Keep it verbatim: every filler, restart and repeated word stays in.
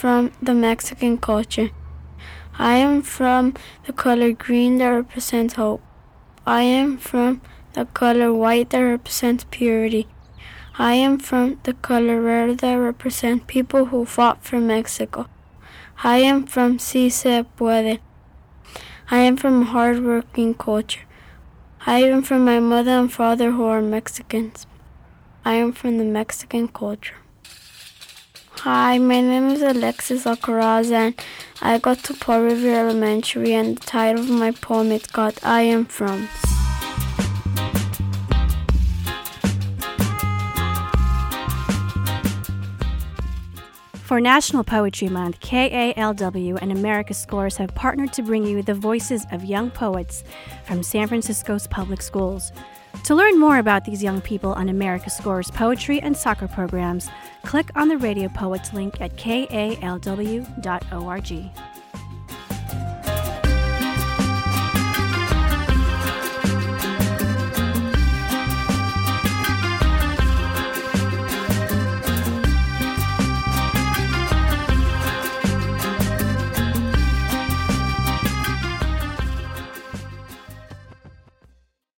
from the Mexican culture. I am from the color green that represents hope. I am from the color white that represents purity. I am from the color red that represents people who fought for Mexico. I am from Si Se Puede. I am from a hard-working culture. I am from my mother and father who are Mexicans. I am from the Mexican culture. Hi, my name is Alexis Alcaraz and I go to Paul Revere Elementary, and the title of my poem is called I Am From. For National Poetry Month, K A L W and America Scores have partnered to bring you the voices of young poets from San Francisco's public schools. To learn more about these young people on America Scores poetry and soccer programs, click on the Radio Poets link at K A L W dot org.